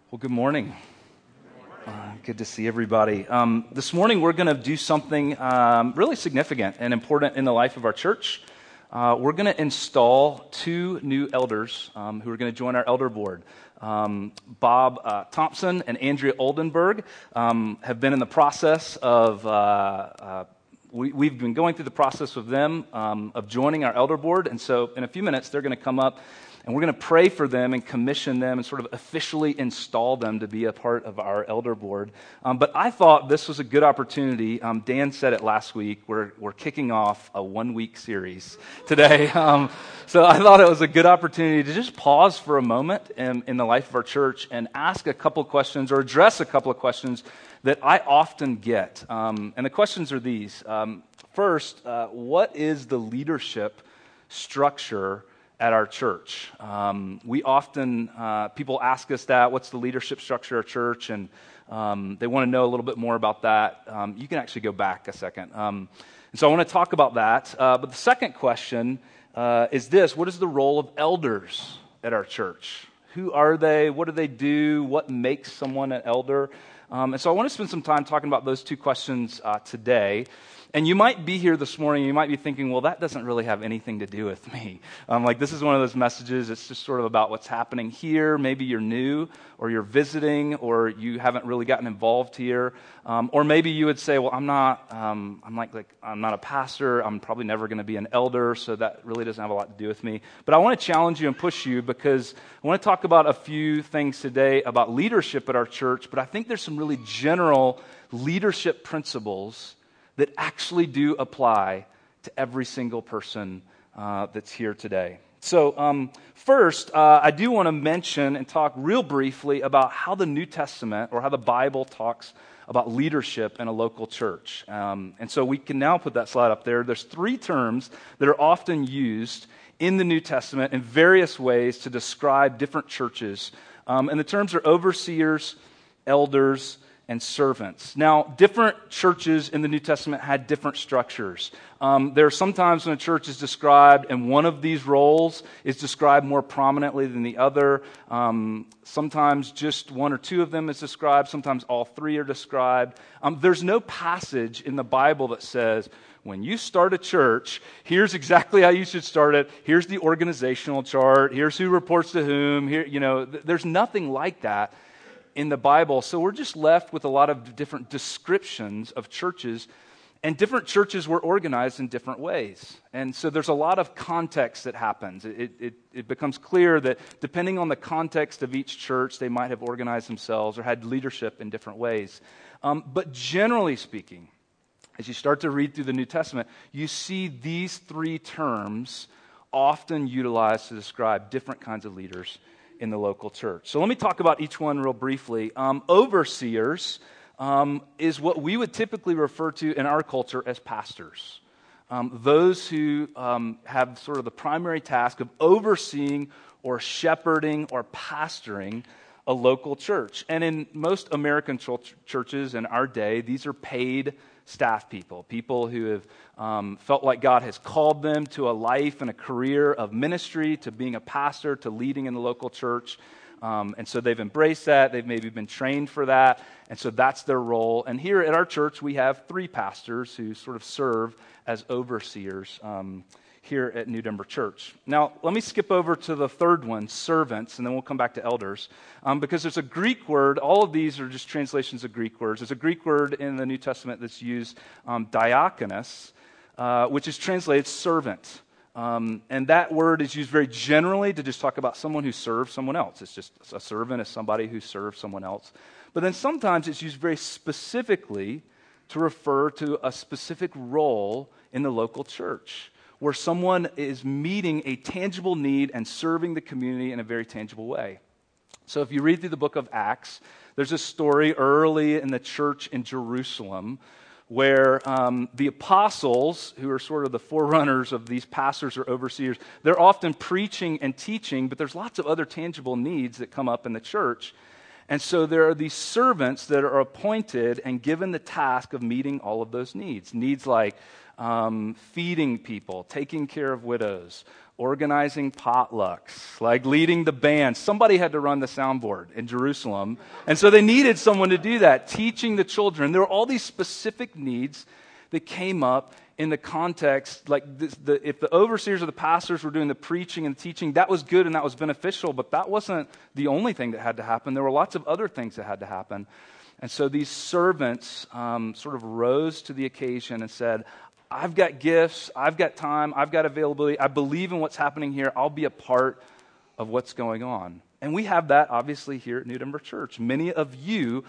Well, good morning. Good to see everybody. This morning we're going to do something really significant and important in the life of our church. We're going to install two new elders who are going to join our elder board. Bob Thompson and Andrea Oldenburg have been in the process of, we've been going through the process with them of joining our elder board. And so in a few minutes they're going to come up and we're going to pray for them and commission them and sort of officially install them to be a part of our elder board. But I thought this was a good opportunity. Dan said it last week. We're kicking off a 1-week series today. So I thought it was a good opportunity to just pause for a moment in the life of our church and ask a couple of questions or address a couple of questions that I often get. And the questions are these. First, what is the leadership structure at our church? We often, people ask us that, what's the leadership structure of our church? And they want to know a little bit more about that. You can actually go back a second. And so I want to talk about that. But the second question is this: what is the role of elders at our church? Who are they? What do they do? What makes someone an elder? And so I want to spend some time talking about those two questions today. And you might be here this morning, you might be thinking, well, that doesn't really have anything to do with me. This is one of those messages, it's just sort of about what's happening here. Maybe you're new, or you're visiting, or you haven't really gotten involved here. Or maybe you would say, well, I'm not a pastor, I'm probably never going to be an elder, so that really doesn't have a lot to do with me. But I want to challenge you and push you, because I want to talk about a few things today about leadership at our church, but I think there's some really general leadership principles that actually do apply to every single person that's here today. So first, I do want to mention and talk real briefly about how the New Testament, or how the Bible talks about leadership in a local church. And so we can now put that slide up there. There's 3 terms that are often used in the New Testament in various ways to describe different churches. And the terms are overseers, elders, and servants. Now, different churches in the New Testament had different structures. There are sometimes when a church is described and one of these roles is described more prominently than the other. Sometimes just 1 or 2 of them is described. Sometimes all 3 are described. There's no passage in the Bible that says, when you start a church, here's exactly how you should start it. Here's the organizational chart. Here's who reports to whom. There's nothing like that in the Bible. So we're just left with a lot of different descriptions of churches, and different churches were organized in different ways. And so there's a lot of context that happens. It becomes clear that depending on the context of each church, they might have organized themselves or had leadership in different ways. But generally speaking, as you start to read through the New Testament, you see these 3 terms often utilized to describe different kinds of leaders in the local church. So let me talk about each one real briefly. Overseers is what we would typically refer to in our culture as pastors. Those who have sort of the primary task of overseeing or shepherding or pastoring a local church. And in most American churches in our day, these are paid staff people who have felt like God has called them to a life and a career of ministry, to being a pastor, to leading in the local church. And so they've embraced that. They've maybe been trained for that. And so that's their role. And here at our church, we have 3 pastors who sort of serve as overseers here at New Denver Church. Now, let me skip over to the third one, servants, and then we'll come back to elders, because there's a Greek word. All of these are just translations of Greek words. There's a Greek word in the New Testament that's used, diakonos, which is translated servant. And that word is used very generally to just talk about someone who serves someone else. It's just a servant is somebody who serves someone else. But then sometimes it's used very specifically to refer to a specific role in the local church, where someone is meeting a tangible need and serving the community in a very tangible way. So if you read through the book of Acts, there's a story early in the church in Jerusalem where the apostles, who are sort of the forerunners of these pastors or overseers, they're often preaching and teaching, but there's lots of other tangible needs that come up in the church. And so there are these servants that are appointed and given the task of meeting all of those needs. Needs like feeding people, taking care of widows, organizing potlucks, like leading the band. Somebody had to run the soundboard in Jerusalem, and so they needed someone to do that, teaching the children. There were all these specific needs that came up in the context, like if the overseers or the pastors were doing the preaching and teaching, that was good and that was beneficial, but that wasn't the only thing that had to happen. There were lots of other things that had to happen. And so these servants sort of rose to the occasion and said, I've got gifts, I've got time, I've got availability, I believe in what's happening here, I'll be a part of what's going on. And we have that, obviously, here at New Denver Church. Many of you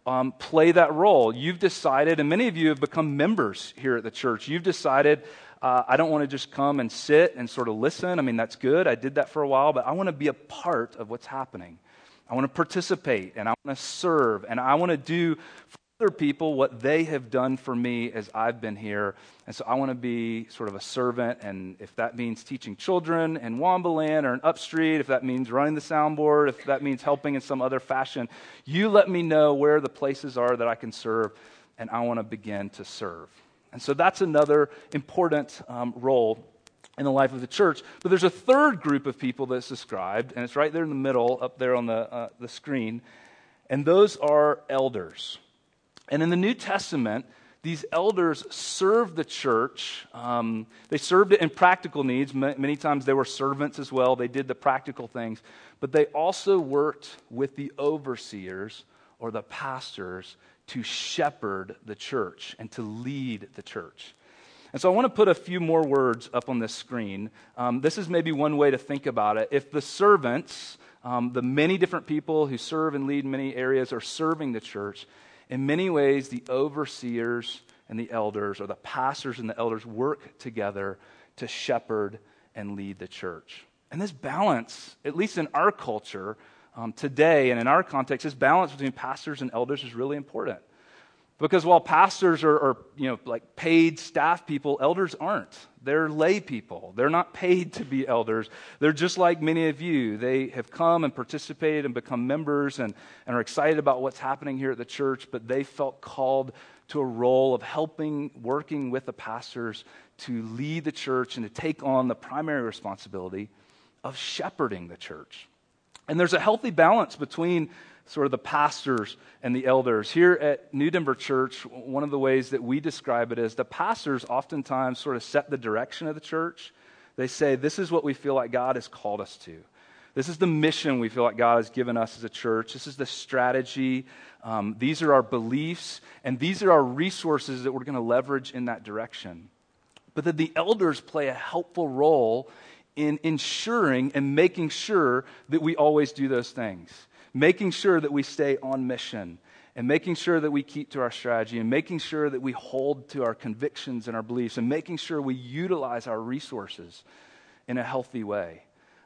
play that role. You've decided, and many of you have become members here at the church. You've decided, I don't want to just come and sit and sort of listen. I mean, that's good. I did that for a while, but I want to be a part of what's happening. I want to participate, and I want to serve, and I want to do for other people what they have done for me as I've been here. And so I want to be sort of a servant, and if that means teaching children in Wambaland or in Upstreet, if that means running the soundboard, if that means helping in some other fashion, you let me know where the places are that I can serve, and I want to begin to serve. And so that's another important role in the life of the church. But there's a third group of people that's described, and it's right there in the middle, up there on the screen, and those are elders. And in the New Testament, these elders served the church. They served it in practical needs. Many times they were servants as well. They did the practical things. But they also worked with the overseers or the pastors to shepherd the church and to lead the church. And so I want to put a few more words up on this screen. This is maybe one way to think about it. If the servants, the many different people who serve and lead in many areas are serving the church, in many ways the overseers and the elders, or the pastors and the elders, work together to shepherd and lead the church. And this balance, at least in our culture today and in our context, this balance between pastors and elders is really important. Because while pastors are like paid staff people, elders aren't. They're lay people. They're not paid to be elders. They're just like many of you. They have come and participated and become members and are excited about what's happening here at the church, but they felt called to a role of helping, working with the pastors to lead the church and to take on the primary responsibility of shepherding the church. And there's a healthy balance between sort of the pastors and the elders. Here at New Denver Church, one of the ways that we describe it is the pastors oftentimes sort of set the direction of the church. They say, this is what we feel like God has called us to. This is the mission we feel like God has given us as a church. This is the strategy. These are our beliefs, and these are our resources that we're going to leverage in that direction. But that the elders play a helpful role in ensuring and making sure that we always do those things. Making sure that we stay on mission, and making sure that we keep to our strategy, and making sure that we hold to our convictions and our beliefs, and making sure we utilize our resources in a healthy way.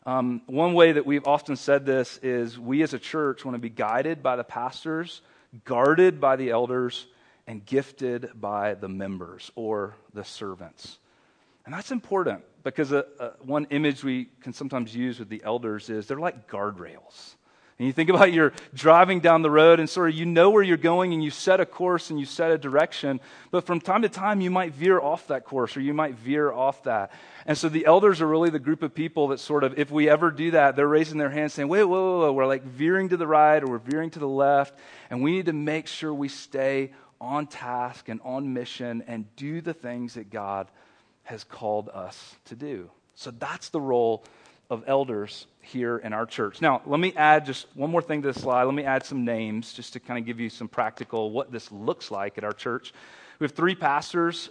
One way that we've often said this is we as a church want to be guided by the pastors, guarded by the elders, and gifted by the members or the servants. And that's important because one image we can sometimes use with the elders is they're like guardrails. And you think about you're driving down the road and sort of you know where you're going and you set a course and you set a direction, but from time to time you might veer off that course or you might veer off that. And so the elders are really the group of people that sort of, if we ever do that, they're raising their hands saying, wait, whoa, we're like veering to the right or we're veering to the left, and we need to make sure we stay on task and on mission and do the things that God has called us to do. So that's the role of elders here in our church. Now, let me add just one more thing to the slide. Let me add some names just to kind of give you some practical what this looks like at our church. We have 3 pastors.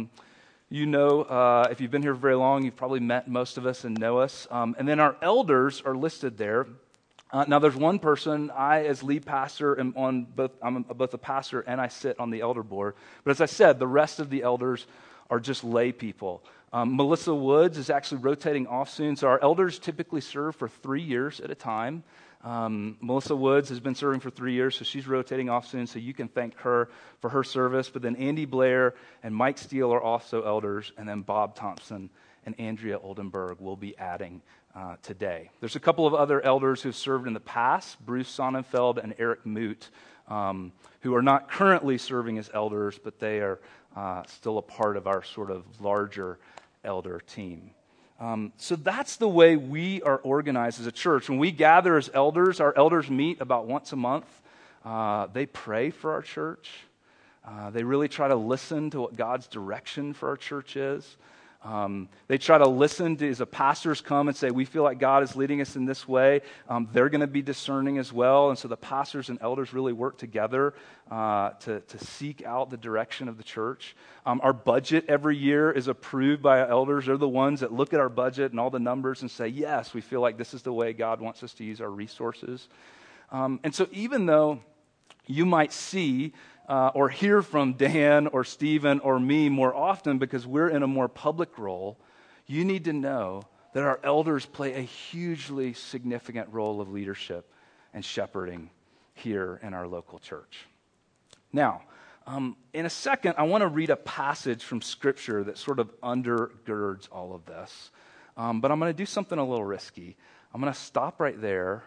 If you've been here very long, you've probably met most of us and know us. And then our elders are listed there. Now, there's one person. I, as lead pastor, I'm both a pastor and I sit on the elder board. But as I said, the rest of the elders are just lay people. Melissa Woods is actually rotating off soon, so our elders typically serve for 3 years at a time. Melissa Woods has been serving for 3 years, so she's rotating off soon, so you can thank her for her service. But then Andy Blair and Mike Steele are also elders, and then Bob Thompson and Andrea Oldenburg will be adding today. There's a couple of other elders who've served in the past, Bruce Sonnenfeld and Eric Moot, who are not currently serving as elders, but they are still a part of our sort of larger elder team. So that's the way we are organized as a church. When we gather as elders, our elders meet about once a month. They pray for our church. They really try to listen to what God's direction for our church is. They try to listen to, as the pastors come and say, we feel like God is leading us in this way, they're going to be discerning as well. And so the pastors and elders really work together to seek out the direction of the church. Our budget every year is approved by our elders. They're the ones that look at our budget and all the numbers and say, yes, we feel like this is the way God wants us to use our resources. And so even though you might see or hear from Dan or Stephen or me more often because we're in a more public role, you need to know that our elders play a hugely significant role of leadership and shepherding here in our local church. Now, in a second, I want to read a passage from Scripture that sort of undergirds all of this. But I'm going to do something a little risky. I'm going to stop right there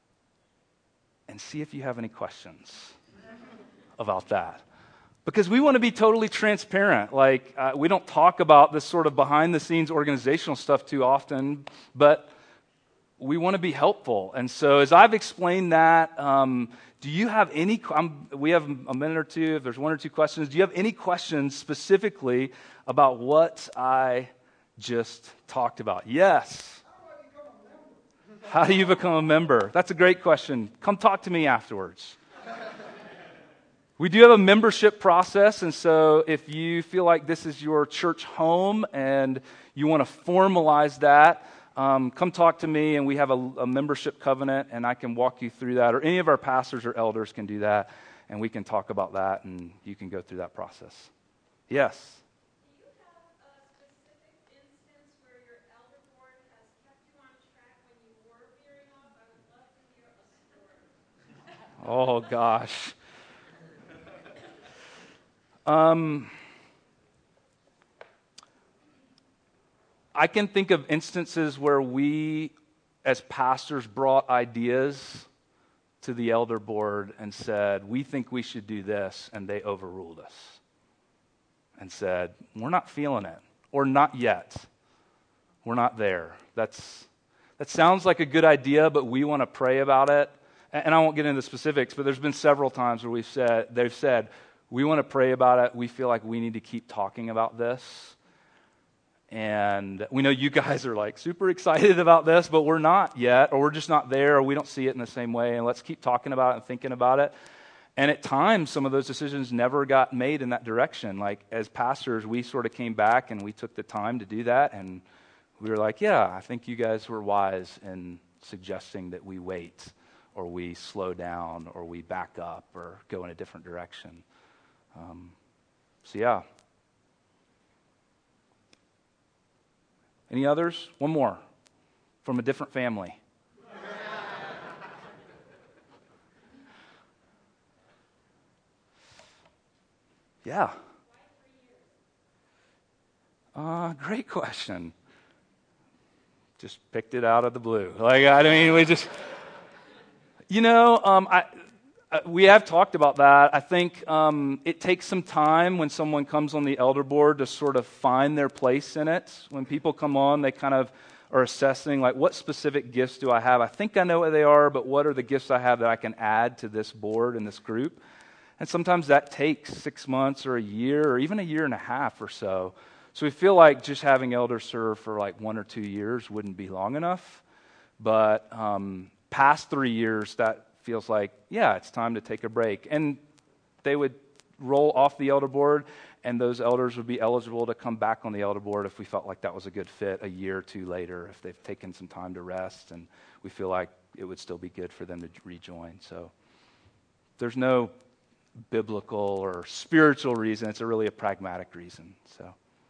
and see if you have any questions about that. Because we want to be totally transparent. Like, we don't talk about this sort of behind-the-scenes organizational stuff too often, but we want to be helpful. And so as I've explained that, do you have any, we have a minute or two, if there's one or two questions, do you have any questions specifically about what I just talked about? Yes. How do you become a member? That's a great question. Come talk to me afterwards. We do have a membership process, and so if you feel like this is your church home and you want to formalize that, come talk to me, and we have a membership covenant, and I can walk you through that, or any of our pastors or elders can do that, and we can talk about that, and you can go through that process. Yes? Do you have a specific instance where your elder board has kept you on track when you were veering off? I would love to hear a story. Oh, gosh. I can think of instances where we, as pastors, brought ideas to the elder board and said, we think we should do this, and they overruled us and said, we're not feeling it, or not yet. We're not there. That sounds like a good idea, but we want to pray about it. And I won't get into the specifics, but there's been several times where they've said, we want to pray about it. We feel like we need to keep talking about this. And we know you guys are like super excited about this, but we're not yet, or we're just not there, or we don't see it in the same way. And let's keep talking about it and thinking about it. And at times, some of those decisions never got made in that direction. Like as pastors, we sort of came back and we took the time to do that. And we were like, yeah, I think you guys were wise in suggesting that we wait, or we slow down, or we back up, or go in a different direction. So yeah. Any others? One more from a different family. Yeah. Great question. Just picked it out of the blue. We just, we have talked about that. I think it takes some time when someone comes on the elder board to sort of find their place in it. When people come on, they kind of are assessing, like, what specific gifts do I have? I think I know what they are, but what are the gifts I have that I can add to this board and this group? And sometimes that takes 6 months or a year or even a year and a half or so. So we feel like just having elders serve for like 1 or 2 years wouldn't be long enough. But past 3 years, that feels like, yeah, it's time to take a break. And they would roll off the elder board, and those elders would be eligible to come back on the elder board if we felt like that was a good fit a year or two later, if they've taken some time to rest, and we feel like it would still be good for them to rejoin. So there's no biblical or spiritual reason. It's really a pragmatic reason. So.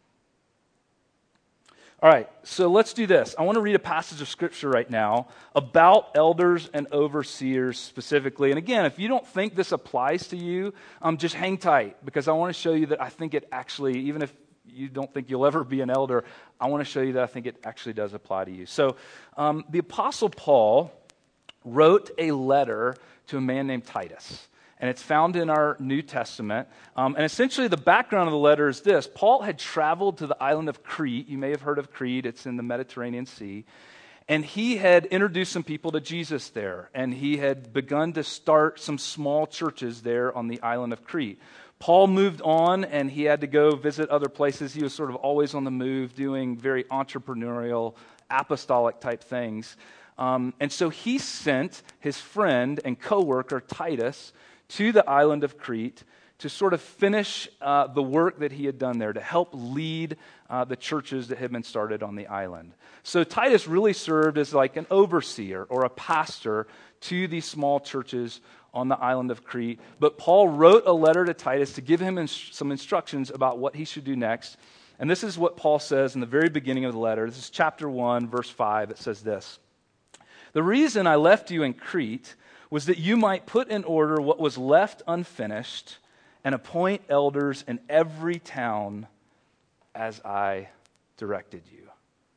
All right, so let's do this. I want to read a passage of Scripture right now about elders and overseers specifically. And again, if you don't think this applies to you, just hang tight, because I want to show you that I think it actually, even if you don't think you'll ever be an elder, I want to show you that I think it actually does apply to you. So the Apostle Paul wrote a letter to a man named Titus. And it's found in our New Testament. And essentially the background of the letter is this. Paul had traveled to the island of Crete. You may have heard of Crete. It's in the Mediterranean Sea. And he had introduced some people to Jesus there. And he had begun to start some small churches there on the island of Crete. Paul moved on and he had to go visit other places. He was sort of always on the move, doing very entrepreneurial, apostolic type things. And so he sent his friend and co-worker Titus to the island of Crete to sort of finish the work that he had done there, to help lead the churches that had been started on the island. So Titus really served as like an overseer or a pastor to these small churches on the island of Crete. But Paul wrote a letter to Titus to give him some instructions about what he should do next. And this is what Paul says in the very beginning of the letter. This is chapter 1, verse 5. It says this: "The reason I left you in Crete was that you might put in order what was left unfinished and appoint elders in every town as I directed you."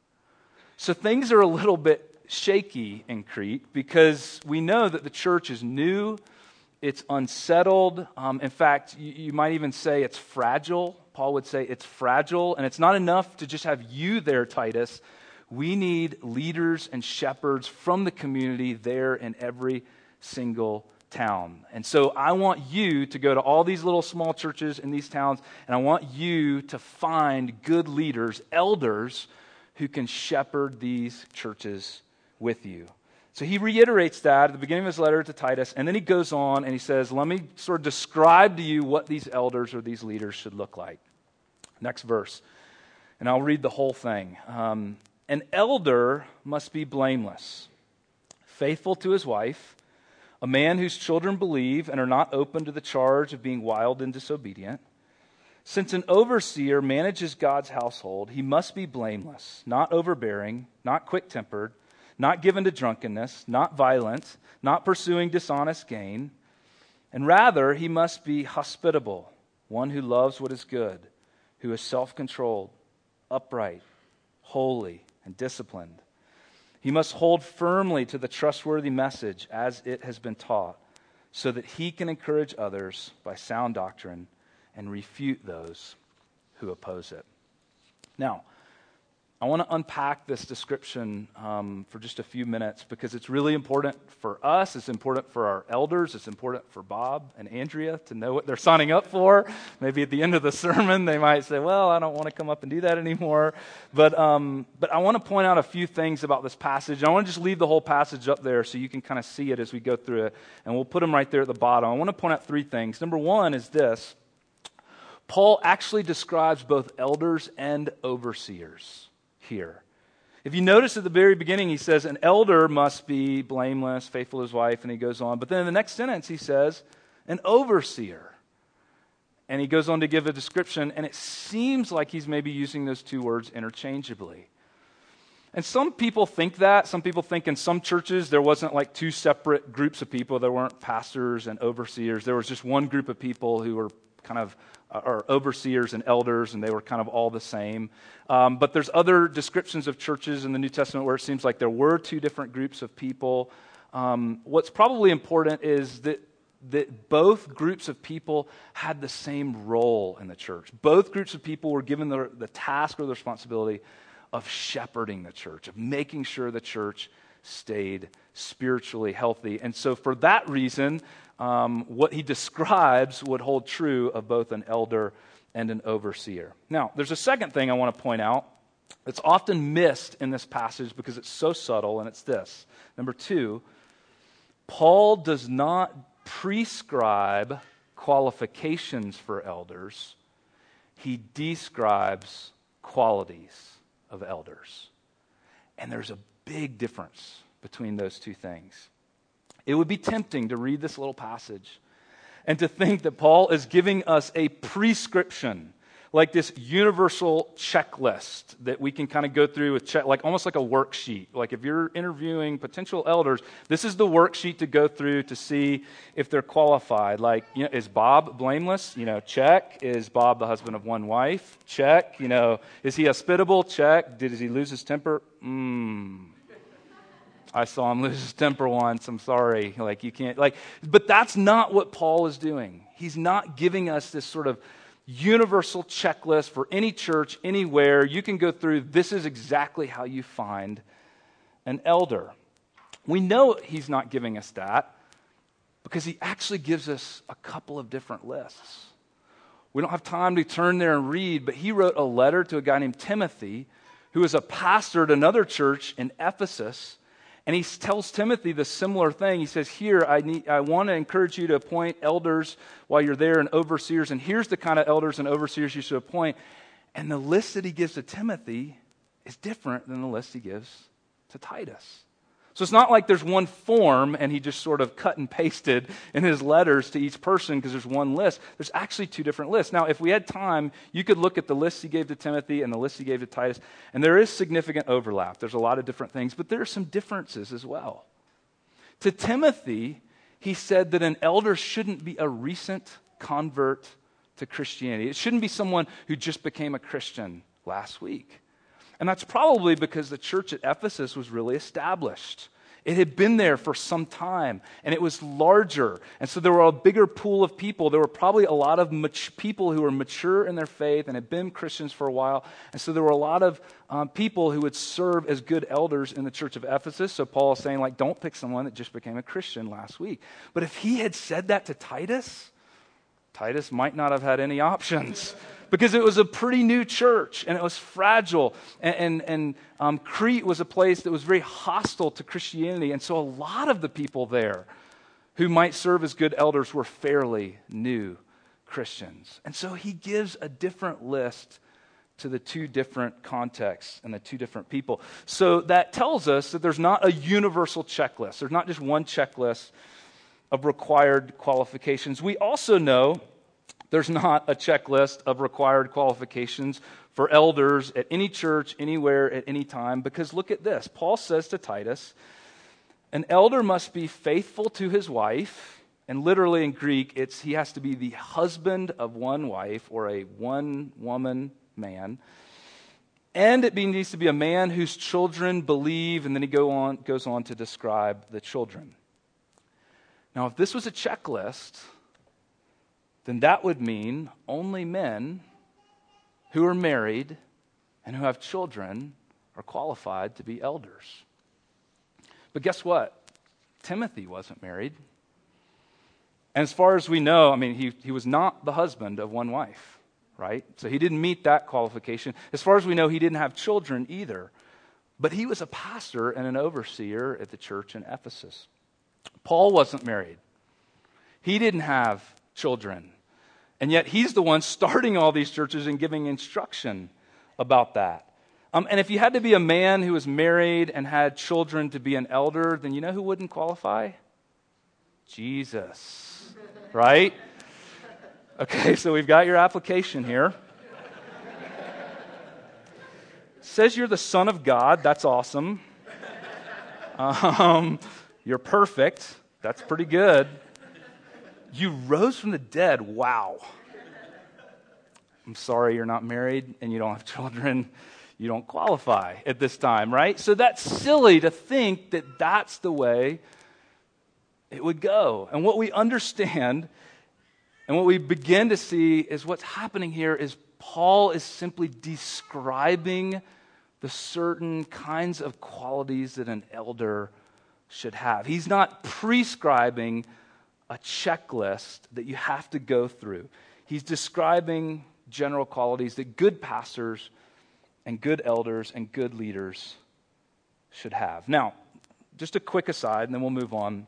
So things are a little bit shaky in Crete because we know that the church is new, it's unsettled. In fact, you might even say it's fragile. Paul would say it's fragile, and it's not enough to just have you there, Titus. We need leaders and shepherds from the community there in every single town. And so I want you to go to all these little small churches in these towns, and I want you to find good leaders, elders, who can shepherd these churches with you. So he reiterates that at the beginning of his letter to Titus, and then he goes on and he says, let me sort of describe to you what these elders or these leaders should look like. Next verse, and I'll read the whole thing. An elder must be blameless, faithful to his wife, a man whose children believe and are not open to the charge of being wild and disobedient. Since an overseer manages God's household, he must be blameless, not overbearing, not quick-tempered, not given to drunkenness, not violent, not pursuing dishonest gain, and rather he must be hospitable, one who loves what is good, who is self-controlled, upright, holy, and disciplined. He must hold firmly to the trustworthy message as it has been taught, so that he can encourage others by sound doctrine and refute those who oppose it. Now, I want to unpack this description for just a few minutes because it's really important for us, it's important for our elders, it's important for Bob and Andrea to know what they're signing up for. Maybe at the end of the sermon they might say, well, I don't want to come up and do that anymore. But I want to point out a few things about this passage. I want to just leave the whole passage up there so you can kind of see it as we go through it, and we'll put them right there at the bottom. I want to point out three things. Number one is this: Paul actually describes both elders and overseers here. If you notice at the very beginning, he says an elder must be blameless, faithful to his wife, and he goes on. But then in the next sentence, he says an overseer. And he goes on to give a description, and it seems like he's maybe using those two words interchangeably. And some people think that. Some people think in some churches there wasn't like two separate groups of people. There weren't pastors and overseers. There was just one group of people who were kind of or overseers and elders, and they were kind of all the same. But there's other descriptions of churches in the New Testament where it seems like there were two different groups of people. What's probably important is that both groups of people had the same role in the church. Both groups of people were given the task or the responsibility of shepherding the church, of making sure the church stayed spiritually healthy. And so for that reason, what he describes would hold true of both an elder and an overseer. Now, there's a second thing I want to point out that's often missed in this passage because it's so subtle, and it's this. Number two, Paul does not prescribe qualifications for elders. He describes qualities of elders. And there's a big difference between those two things. It would be tempting to read this little passage and to think that Paul is giving us a prescription, like this universal checklist that we can kind of go through with like almost like a worksheet. Like if you're interviewing potential elders, this is the worksheet to go through to see if they're qualified. Like, is Bob blameless? Check. Is Bob the husband of one wife? Check. Is he hospitable? Check. Does he lose his temper? I saw him lose his temper once. I'm sorry. Like, you can't, but that's not what Paul is doing. He's not giving us this sort of universal checklist for any church, anywhere. You can go through, this is exactly how you find an elder. We know he's not giving us that because he actually gives us a couple of different lists. We don't have time to turn there and read, but he wrote a letter to a guy named Timothy, who is a pastor at another church in Ephesus. And he tells Timothy the similar thing. He says, here, I want to encourage you to appoint elders while you're there and overseers. And here's the kind of elders and overseers you should appoint. And the list that he gives to Timothy is different than the list he gives to Titus. So it's not like there's one form and he just sort of cut and pasted in his letters to each person because there's one list. There's actually two different lists. Now, if we had time, you could look at the list he gave to Timothy and the list he gave to Titus, and there is significant overlap. There's a lot of different things, but there are some differences as well. To Timothy, he said that an elder shouldn't be a recent convert to Christianity. It shouldn't be someone who just became a Christian last week. And that's probably because the church at Ephesus was really established. It had been there for some time, and it was larger. And so there were a bigger pool of people. There were probably a lot of people who were mature in their faith and had been Christians for a while. And so there were a lot of people who would serve as good elders in the church of Ephesus. So Paul is saying, don't pick someone that just became a Christian last week. But if he had said that to Titus, Titus might not have had any options. Because it was a pretty new church, and it was fragile, and Crete was a place that was very hostile to Christianity, and so a lot of the people there who might serve as good elders were fairly new Christians. And so he gives a different list to the two different contexts and the two different people. So that tells us that there's not a universal checklist. There's not just one checklist of required qualifications. We also know there's not a checklist of required qualifications for elders at any church, anywhere, at any time. Because look at this. Paul says to Titus, an elder must be faithful to his wife. And literally in Greek, he has to be the husband of one wife or a one-woman man. And it needs to be a man whose children believe. And then he goes on to describe the children. Now, if this was a checklist, then that would mean only men who are married and who have children are qualified to be elders. But guess what? Timothy wasn't married. And as far as we know, he was not the husband of one wife, right? So he didn't meet that qualification. As far as we know, he didn't have children either. But he was a pastor and an overseer at the church in Ephesus. Paul wasn't married. He didn't have children. And yet he's the one starting all these churches and giving instruction about that. And if you had to be a man who was married and had children to be an elder, then you know who wouldn't qualify? Jesus, right? Okay, so we've got your application here. It says you're the Son of God. That's awesome. You're perfect. That's pretty good. You rose from the dead. Wow. I'm sorry you're not married and you don't have children. You don't qualify at this time, right? So that's silly to think that that's the way it would go. And what we understand and what we begin to see is what's happening here is Paul is simply describing the certain kinds of qualities that an elder should have. He's not prescribing a checklist that you have to go through. He's describing general qualities that good pastors and good elders and good leaders should have. Now, just a quick aside, and then we'll move on.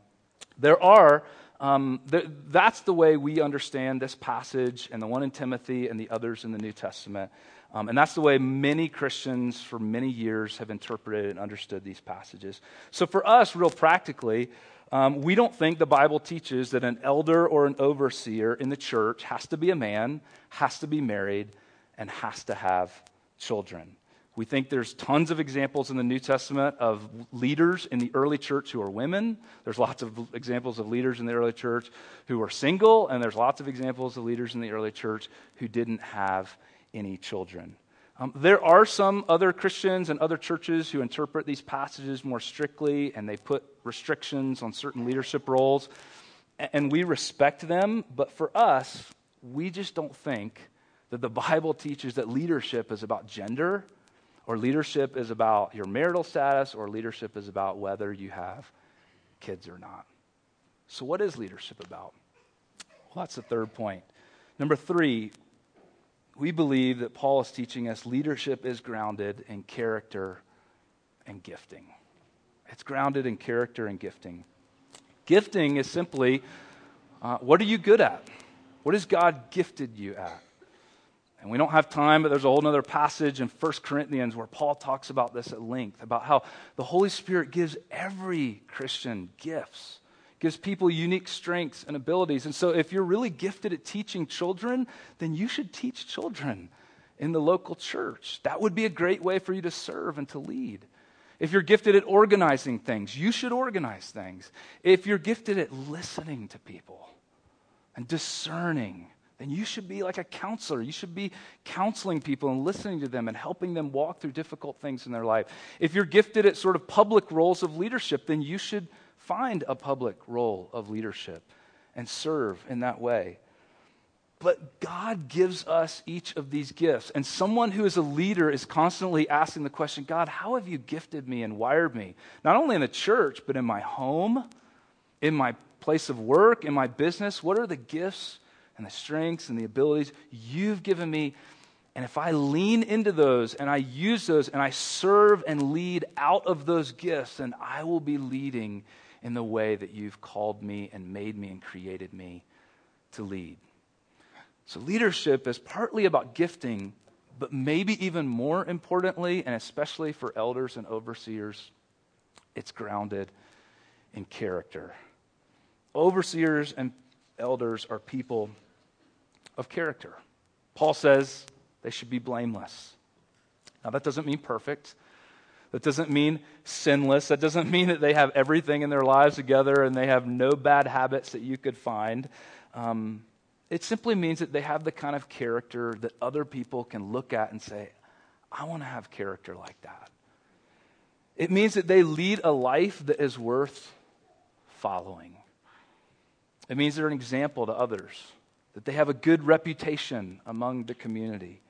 That's the way we understand this passage and the one in Timothy and the others in the New Testament. And that's the way many Christians for many years have interpreted and understood these passages. So for us, real practically, we don't think the Bible teaches that an elder or an overseer in the church has to be a man, has to be married, and has to have children. We think there's tons of examples in the New Testament of leaders in the early church who are women. There's lots of examples of leaders in the early church who are single, and there's lots of examples of leaders in the early church who didn't have any children. There are some other Christians and other churches who interpret these passages more strictly, and they put restrictions on certain leadership roles, and we respect them, but for us, we just don't think that the Bible teaches that leadership is about gender, or leadership is about your marital status, or leadership is about whether you have kids or not. So what is leadership about? Well, that's the third point. Number 3, we believe that Paul is teaching us leadership is grounded in character and gifting. It's grounded in character and gifting. Gifting is simply, what are you good at? What has God gifted you at? And we don't have time, but there's a whole other passage in 1 Corinthians where Paul talks about this at length, about how the Holy Spirit gives every Christian gifts, gives people unique strengths and abilities. And so if you're really gifted at teaching children, then you should teach children in the local church. That would be a great way for you to serve and to lead. If you're gifted at organizing things, you should organize things. If you're gifted at listening to people and discerning, then you should be like a counselor. You should be counseling people and listening to them and helping them walk through difficult things in their life. If you're gifted at sort of public roles of leadership, then you should find a public role of leadership and serve in that way. But God gives us each of these gifts. And someone who is a leader is constantly asking the question, God, how have you gifted me and wired me? Not only in the church, but in my home, in my place of work, in my business. What are the gifts and the strengths and the abilities you've given me? And if I lean into those and I use those and I serve and lead out of those gifts, then I will be leading in the way that you've called me and made me and created me to lead. So leadership is partly about gifting, but maybe even more importantly, and especially for elders and overseers, it's grounded in character. Overseers and elders are people of character. Paul says they should be blameless. Now, that doesn't mean perfect. That doesn't mean sinless. That doesn't mean that they have everything in their lives together and they have no bad habits that you could find. It simply means that they have the kind of character that other people can look at and say, I want to have character like that. It means that they lead a life that is worth following. It means they're an example to others, that they have a good reputation among the community.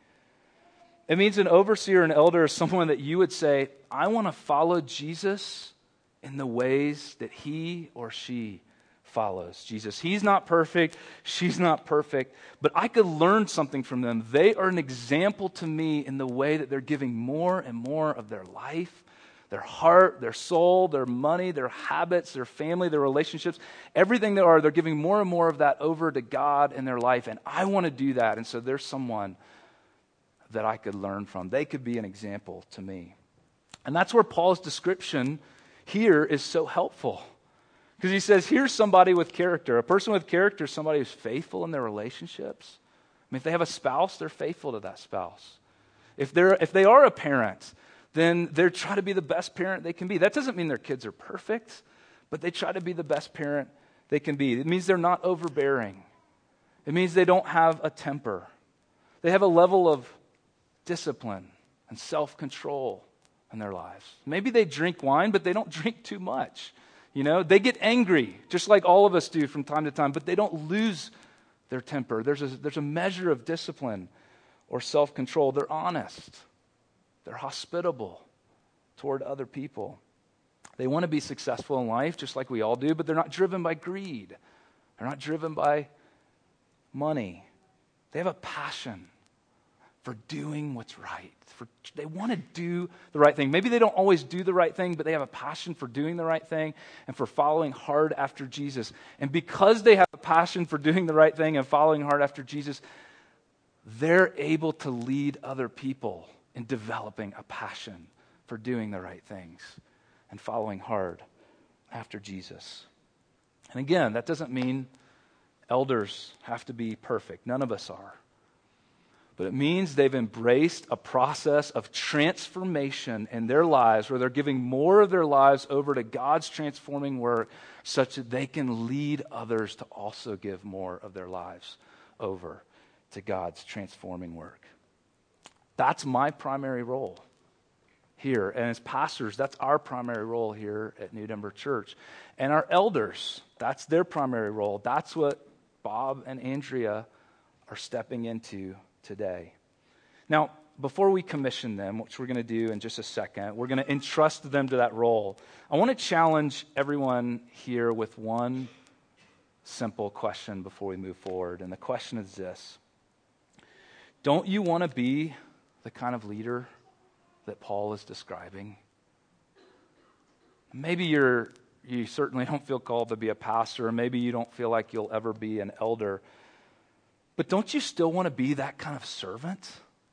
It means an overseer and elder is someone that you would say, I want to follow Jesus in the ways that he or she follows Jesus. He's not perfect, she's not perfect, but I could learn something from them. They are an example to me in the way that they're giving more and more of their life, their heart, their soul, their money, their habits, their family, their relationships, everything they are, they're giving more and more of that over to God in their life, and I want to do that. And so there's someone that I could learn from. They could be an example to me. And that's where Paul's description here is so helpful. Because he says, here's somebody with character. A person with character is somebody who's faithful in their relationships. I mean, if they have a spouse, they're faithful to that spouse. If they are a parent, then they're trying to be the best parent they can be. That doesn't mean their kids are perfect, but they try to be the best parent they can be. It means they're not overbearing. It means they don't have a temper. They have a level of discipline and self-control in their lives. Maybe they drink wine, but they don't drink too much. You know, they get angry, just like all of us do from time to time, but they don't lose their temper. There's a measure of discipline or self-control. They're honest. They're hospitable toward other people. They want to be successful in life, just like we all do, but they're not driven by greed. They're not driven by money. They have a passion for doing what's right. They want to do the right thing. Maybe they don't always do the right thing, but they have a passion for doing the right thing and for following hard after Jesus. And because they have a passion for doing the right thing and following hard after Jesus, they're able to lead other people in developing a passion for doing the right things and following hard after Jesus. And again, that doesn't mean elders have to be perfect. None of us are. but it means they've embraced a process of transformation in their lives where they're giving more of their lives over to God's transforming work such that they can lead others to also give more of their lives over to God's transforming work. That's my primary role here. And as pastors, that's our primary role here at New Denver Church. And our elders, that's their primary role. That's what Bob and Andrea are stepping into today. Now, before we commission them, which we're going to do in just a second, we're going to entrust them to that role. I want to challenge everyone here with one simple question before we move forward. And the question is this: don't you want to be the kind of leader that Paul is describing? Maybe you certainly don't feel called to be a pastor, or maybe you don't feel like you'll ever be an elder. But don't you still want to be that kind of servant?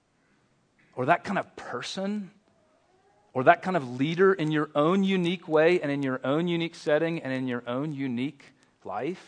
Or that kind of person? Or that kind of leader in your own unique way and in your own unique setting and in your own unique life?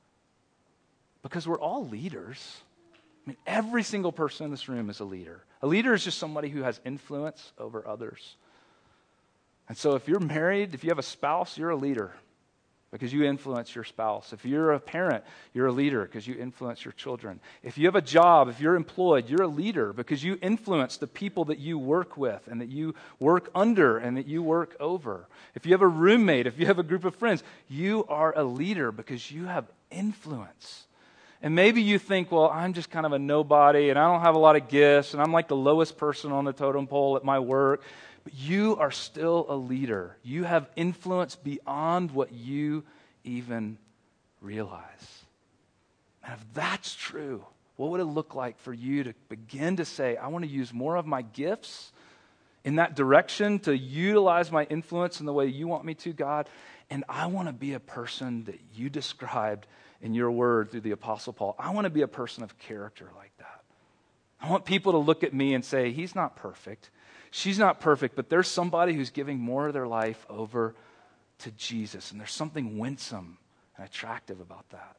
Because we're all leaders. I mean, every single person in this room is a leader. A leader is just somebody who has influence over others. And so if you're married, if you have a spouse, you're a leader because you influence your spouse. If you're a parent, you're a leader because you influence your children. If you have a job, if you're employed, you're a leader because you influence the people that you work with and that you work under and that you work over. If you have a roommate, if you have a group of friends, you are a leader because you have influence. And maybe you think, well, I'm just kind of a nobody and I don't have a lot of gifts and I'm like the lowest person on the totem pole at my work. But you are still a leader. You have influence beyond what you even realize. And if that's true, what would it look like for you to begin to say, I want to use more of my gifts in that direction to utilize my influence in the way you want me to, God? And I want to be a person that you described in your word through the Apostle Paul. I want to be a person of character like that. I want people to look at me and say, he's not perfect. She's not perfect, but there's somebody who's giving more of their life over to Jesus. And there's something winsome and attractive about that.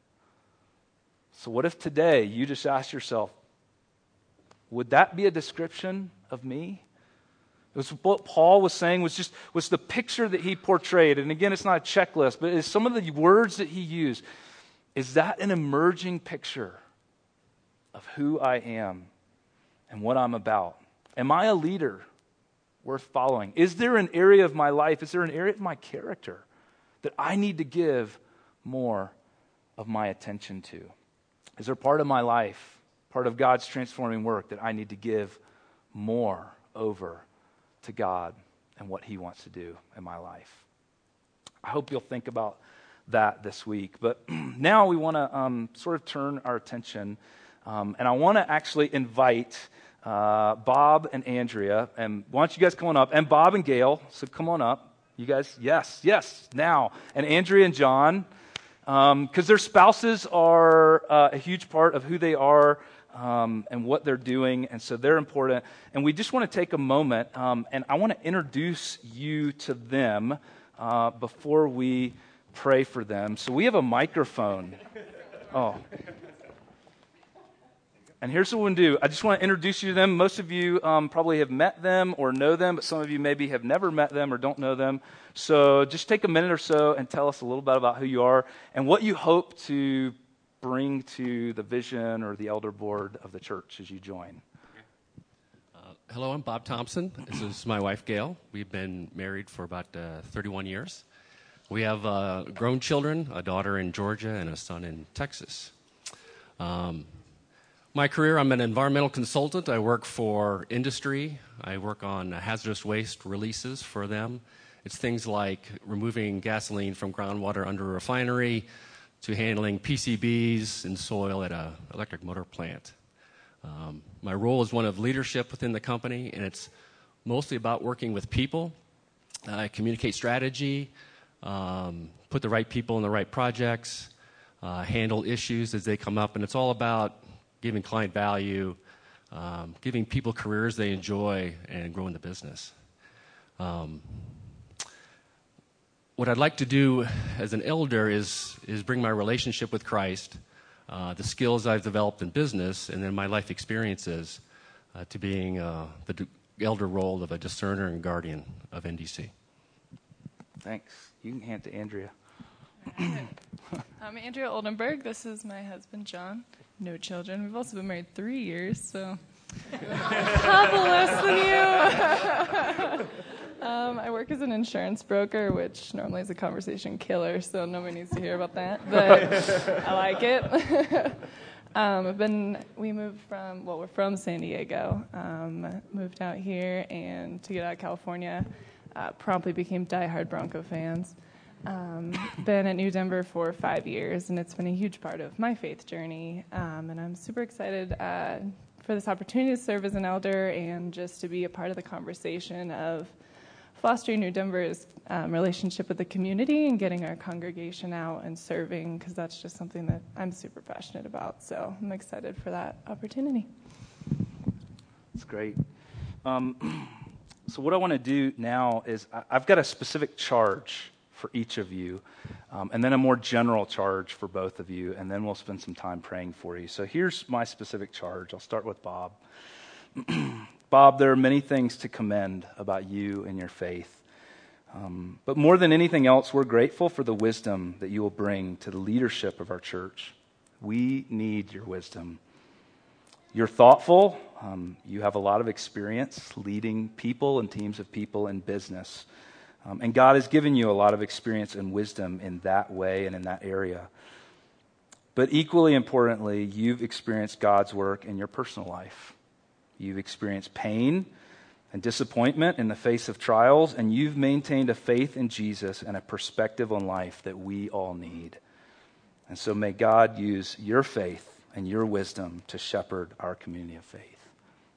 So what if today you just ask yourself, would that be a description of me? It was what Paul was saying was the picture that he portrayed. And again, it's not a checklist, but it's some of the words that he used. Is that an emerging picture of who I am and what I'm about? Am I a leader worth following? Is there an area of my life, is there an area of my character that I need to give more of my attention to? Is there part of my life, part of God's transforming work that I need to give more over to God and what He wants to do in my life? I hope you'll think about that this week. But now we want to sort of turn our attention, and I want to actually invite Bob and Andrea, and why don't you guys come on up, and Bob and Gail, so come on up. You guys, yes, now. And Andrea and John, because their spouses are a huge part of who they are and what they're doing, and so they're important. And we just want to take a moment, and I want to introduce you to them before we pray for them. So we have a microphone. Oh. And here's what we're going to do. I just want to introduce you to them. Most of you probably have met them or know them, but some of you maybe have never met them or don't know them. So just take a minute or so and tell us a little bit about who you are and what you hope to bring to the vision or the elder board of the church as you join. Hello, I'm Bob Thompson. This is my wife, Gail. We've been married for about 31 years. We have grown children, a daughter in Georgia and a son in Texas. My career, I'm an environmental consultant. I work for industry. I work on hazardous waste releases for them. It's things like removing gasoline from groundwater under a refinery to handling PCBs in soil at an electric motor plant. My role is one of leadership within the company, and it's mostly about working with people. I communicate strategy, put the right people in the right projects, handle issues as they come up, and it's all about giving client value, giving people careers they enjoy, and growing the business. What I'd like to do as an elder is bring my relationship with Christ, the skills I've developed in business, and then my life experiences to being the elder role of a discerner and guardian of NDC. Thanks. You can hand to Andrea. I'm Andrea Oldenburg. This is my husband, John. No children. We've also been married 3 years, so a couple less than you. I work as an insurance broker, which normally is a conversation killer, so nobody needs to hear about that, but I like it. We're from San Diego, moved out here, and to get out of California, promptly became diehard Bronco fans. Been at New Denver for 5 years, and it's been a huge part of my faith journey, and I'm super excited for this opportunity to serve as an elder and just to be a part of the conversation of fostering New Denver's relationship with the community and getting our congregation out and serving, because that's just something that I'm super passionate about. So I'm excited for that opportunity. That's great. So what I want to do now is I've got a specific charge for each of you, and then a more general charge for both of you, and then we'll spend some time praying for you. So here's my specific charge. I'll start with Bob. Bob, there are many things to commend about you and your faith. But more than anything else, we're grateful for the wisdom that you will bring to the leadership of our church. We need your wisdom. You're thoughtful. You have a lot of experience leading people and teams of people in business. And God has given you a lot of experience and wisdom in that way and in that area. But equally importantly, you've experienced God's work in your personal life. You've experienced pain and disappointment in the face of trials, and you've maintained a faith in Jesus and a perspective on life that we all need. And so may God use your faith and your wisdom to shepherd our community of faith.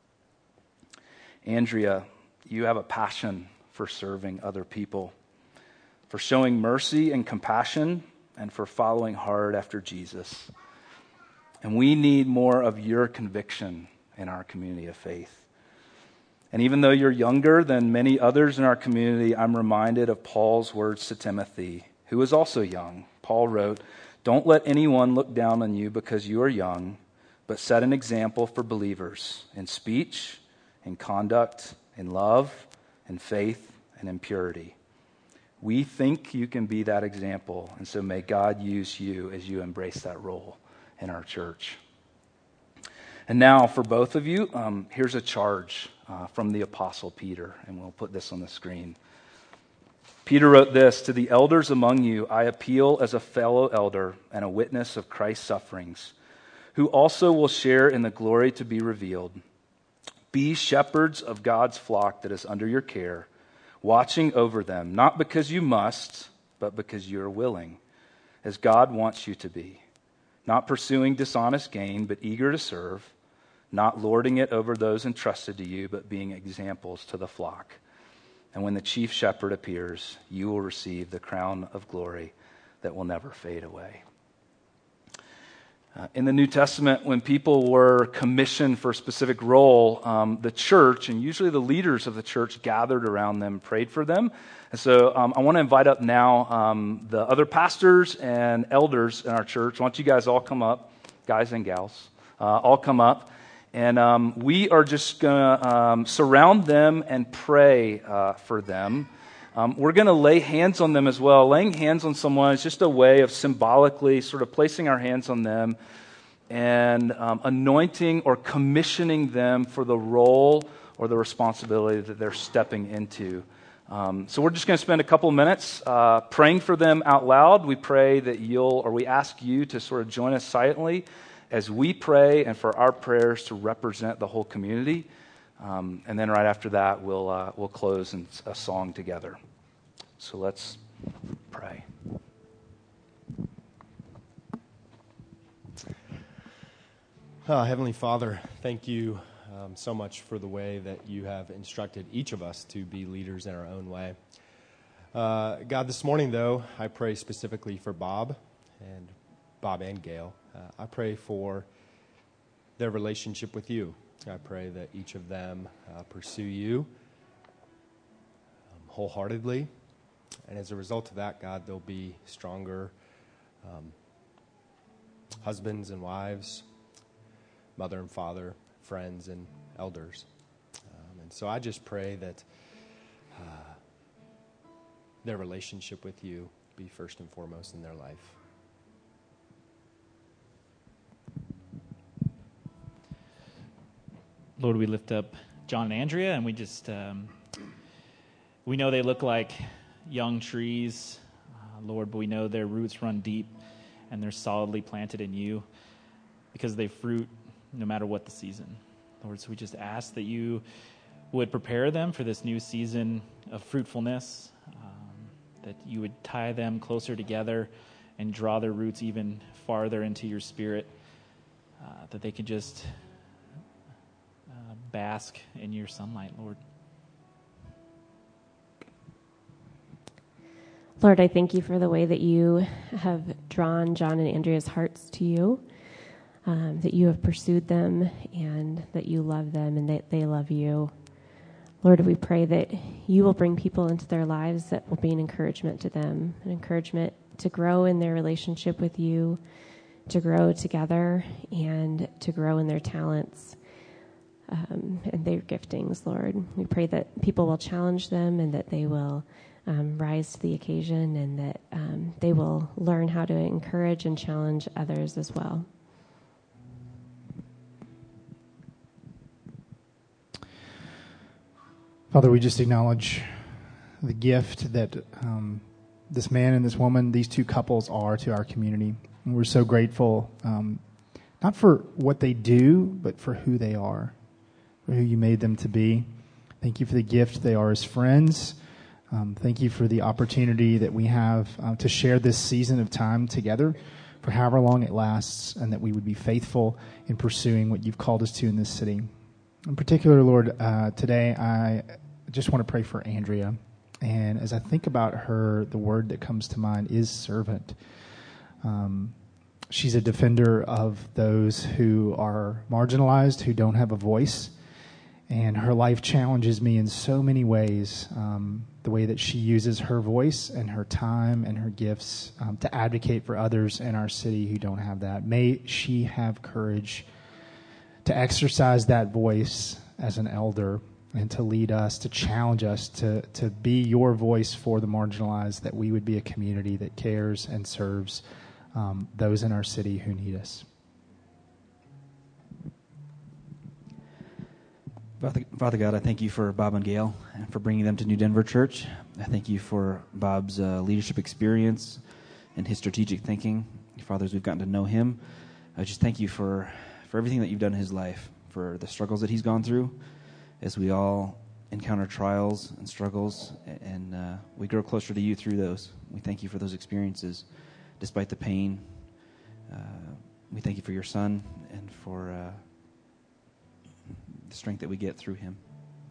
Andrea, you have a passion for serving other people, for showing mercy and compassion, and for following hard after Jesus. And we need more of your conviction in our community of faith. And even though you're younger than many others in our community, I'm reminded of Paul's words to Timothy, who was also young. Paul wrote, "Don't let anyone look down on you because you are young, but set an example for believers in speech, in conduct, in love, in faith, and in purity." We think you can be that example, and so may God use you as you embrace that role in our church. And now, for both of you, here's a charge from the Apostle Peter, and we'll put this on the screen. Peter wrote this, "To the elders among you, I appeal as a fellow elder and a witness of Christ's sufferings, who also will share in the glory to be revealed. Be shepherds of God's flock that is under your care, watching over them, not because you must, but because you are willing, as God wants you to be, not pursuing dishonest gain, but eager to serve, not lording it over those entrusted to you, but being examples to the flock. And when the chief shepherd appears, you will receive the crown of glory that will never fade away." In the New Testament, when people were commissioned for a specific role, the church, and usually the leaders of the church, gathered around them and prayed for them. And so I want to invite up now the other pastors and elders in our church. Why don't you guys all come up, guys and gals, all come up. And we are just going to surround them and pray for them. We're going to lay hands on them as well. Laying hands on someone is just a way of symbolically sort of placing our hands on them and anointing or commissioning them for the role or the responsibility that they're stepping into. So we're just going to spend a couple of minutes praying for them out loud. We pray that we ask you to sort of join us silently as we pray and for our prayers to represent the whole community. And then right after that, we'll close in a song together. So let's pray. Heavenly Father, thank you so much for the way that you have instructed each of us to be leaders in our own way. God, this morning, though, I pray specifically for Bob and Gail. I pray for their relationship with you. I pray that each of them pursue you wholeheartedly. And as a result of that, God, they'll be stronger husbands and wives, mother and father, friends and elders. And so I just pray that their relationship with you be first and foremost in their life. Lord, we lift up John and Andrea, and we just, we know they look like young trees, Lord, but we know their roots run deep and they're solidly planted in you because they fruit no matter what the season. Lord, so we just ask that you would prepare them for this new season of fruitfulness, that you would tie them closer together and draw their roots even farther into your spirit, that they could just bask in your sunlight, Lord. Lord, I thank you for the way that you have drawn John and Andrea's hearts to you, that you have pursued them and that you love them and that they love you. Lord, we pray that you will bring people into their lives that will be an encouragement to them, an encouragement to grow in their relationship with you, to grow together, and to grow in their talents and their giftings, Lord. We pray that people will challenge them and that they will rise to the occasion and that they will learn how to encourage and challenge others as well. Father, we just acknowledge the gift that this man and this woman, these two couples, are to our community. And we're so grateful, not for what they do, but for who they are, for who you made them to be. Thank you for the gift they are as friends. Thank you for the opportunity that we have to share this season of time together for however long it lasts, and that we would be faithful in pursuing what you've called us to in this city. In particular, Lord, today I just want to pray for Andrea. And as I think about her, the word that comes to mind is servant. She's a defender of those who are marginalized, who don't have a voice. And her life challenges me in so many ways, the way that she uses her voice and her time and her gifts to advocate for others in our city who don't have that. May she have courage to exercise that voice as an elder and to lead us, to challenge us, to be your voice for the marginalized, that we would be a community that cares and serves those in our city who need us. Father God, I thank you for Bob and Gail and for bringing them to New Denver Church. I thank you for Bob's leadership experience and his strategic thinking. Father, as we've gotten to know him, I just thank you for everything that you've done in his life, for the struggles that he's gone through, as we all encounter trials and struggles, and we grow closer to you through those. We thank you for those experiences, despite the pain. We thank you for your son and for the strength that we get through him.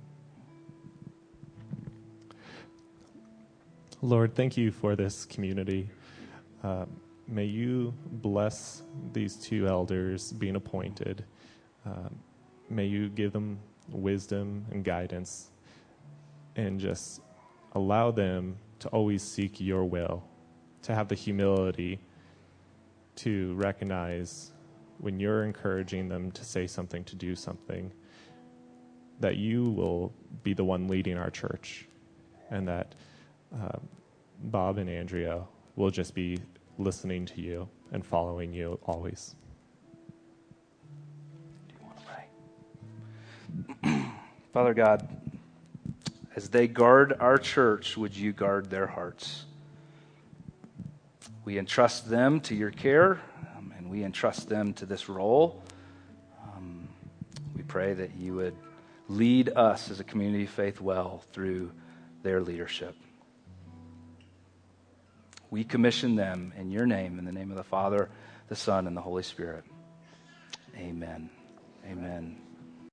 Lord, thank you for this community. May you bless these two elders being appointed. May you give them wisdom and guidance and just allow them to always seek your will, to have the humility to recognize when you're encouraging them to say something, to do something, that you will be the one leading our church, and that Bob and Andrea will just be listening to you and following you always. Do you want to pray? Father God, as they guard our church, would you guard their hearts? We entrust them to your care, and we entrust them to this role. We pray that you would lead us as a community of faith well through their leadership. We commission them in your name, in the name of the Father, the Son, and the Holy Spirit. Amen. Amen.